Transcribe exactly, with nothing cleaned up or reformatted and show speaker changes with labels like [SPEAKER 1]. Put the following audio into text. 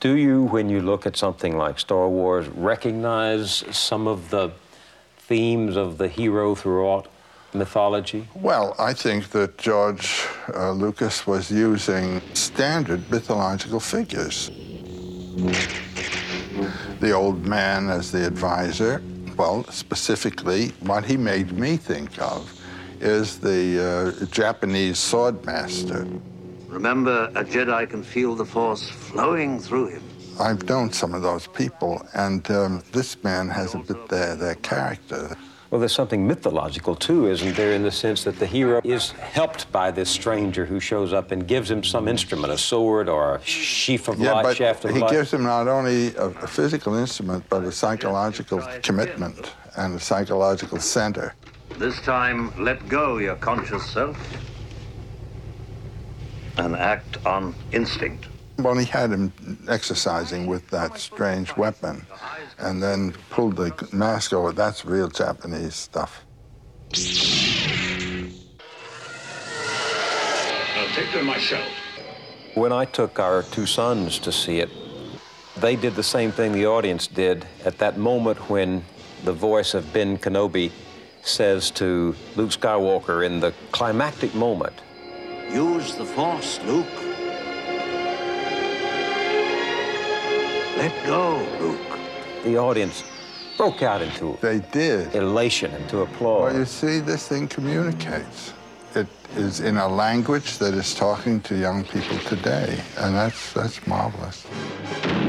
[SPEAKER 1] Do you, when you look at something like Star Wars, recognize some of the themes of the hero throughout mythology?
[SPEAKER 2] Well, I think that George uh, Lucas was using standard mythological figures. The old man as the advisor. Well, specifically, what he made me think of is the uh, Japanese sword master.
[SPEAKER 3] Remember, a Jedi can feel the Force flowing through him.
[SPEAKER 2] I've known some of those people, and um, this man has a bit their, their character.
[SPEAKER 1] Well, there's something mythological, too, isn't there, in the sense that the hero is helped by this stranger who shows up and gives him some instrument, a sword or a sheaf of
[SPEAKER 2] yeah,
[SPEAKER 1] light,
[SPEAKER 2] but
[SPEAKER 1] shaft of
[SPEAKER 2] he
[SPEAKER 1] light.
[SPEAKER 2] gives him not only a, a physical instrument, but a psychological commitment and a psychological center.
[SPEAKER 3] This time, let go your conscious self and act on instinct.
[SPEAKER 2] Well, he had him exercising with that strange weapon and then pulled the mask over. That's real Japanese stuff.
[SPEAKER 4] I'll take them myself.
[SPEAKER 1] When I took our two sons to see it, they did the same thing the audience did at that moment when the voice of Ben Kenobi says to Luke Skywalker in the climactic moment,
[SPEAKER 3] "Use the Force, Luke. Let go, Luke."
[SPEAKER 1] The audience broke out into
[SPEAKER 2] They did.
[SPEAKER 1] elation, into applause.
[SPEAKER 2] Well, you see, this thing communicates. It is in a language that is talking to young people today, and that's, that's marvelous.